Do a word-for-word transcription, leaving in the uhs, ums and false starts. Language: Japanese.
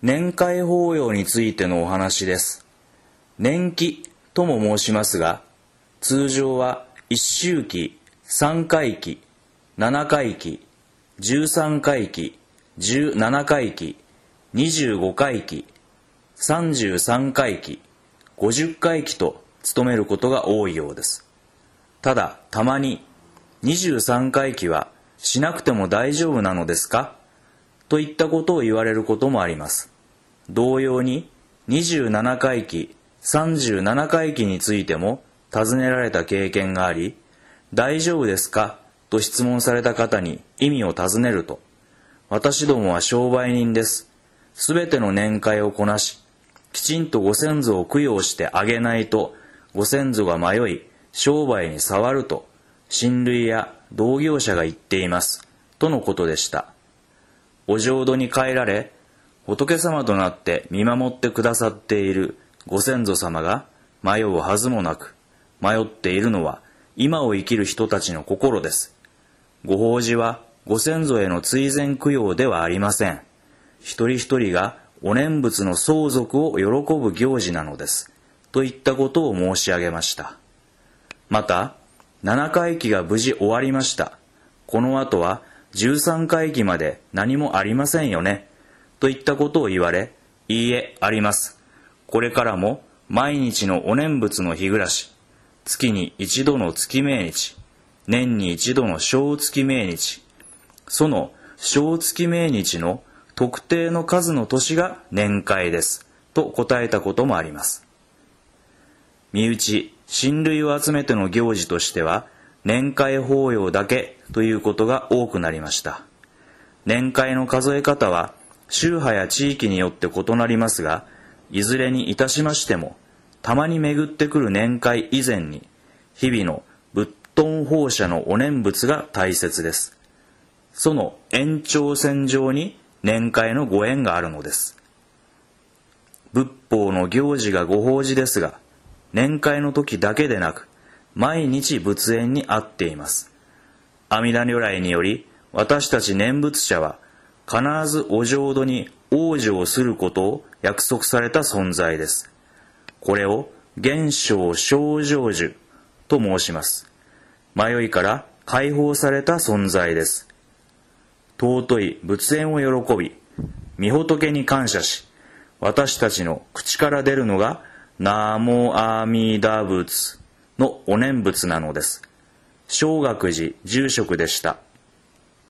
年会法要についてのお話です。年期とも申しますが、通常は一周期、三回忌、七回忌、十三回忌、十七回忌、二十五回忌、三十三回忌、五十回忌と務めることが多いようです。ただ、たまに二十三回忌はしなくても大丈夫なのですかといったことを言われることもあります。同様に二十七回忌、三十七回忌についても尋ねられた経験があり、大丈夫ですかと質問された方に意味を尋ねると、私どもは商売人です。すべての年会をこなし、きちんとご先祖を供養してあげないと、ご先祖が迷い、商売に障ると、親類や同業者が言っています。とのことでした。お浄土に帰られ、仏様となって見守ってくださっているご先祖様が迷うはずもなく、迷っているのは今を生きる人たちの心です。ご法事はご先祖への追善供養ではありません。一人一人がお念仏の相続を喜ぶ行事なのです。といったことを申し上げました。また、七回忌が無事終わりました。この後は十三回忌まで何もありませんよね。といったことを言われ、いいえ、あります。これからも毎日のお念仏の日暮らし、月に一度の月命日、年に一度の小月命日、その小月命日の特定の数の年が年会です。と答えたこともあります。身内、親類を集めての行事としては、年会法要だけということが多くなりました。年会の数え方は、宗派や地域によって異なりますが、いずれにいたしましても、たまに巡ってくる年会以前に、日々の仏頓放射のお念仏が大切です。その延長線上に年会のご縁があるのです。仏法の行事がご法事ですが、年会の時だけでなく、毎日仏縁にあっています。阿弥陀如来により、私たち念仏者は、必ずお浄土に往生することを約束された存在です。これを現象正成就と申します。迷いから解放された存在です。尊い仏縁を喜び、御仏に感謝し、私たちの口から出るのが南無阿弥陀仏のお念仏なのです。正覚寺住職でした。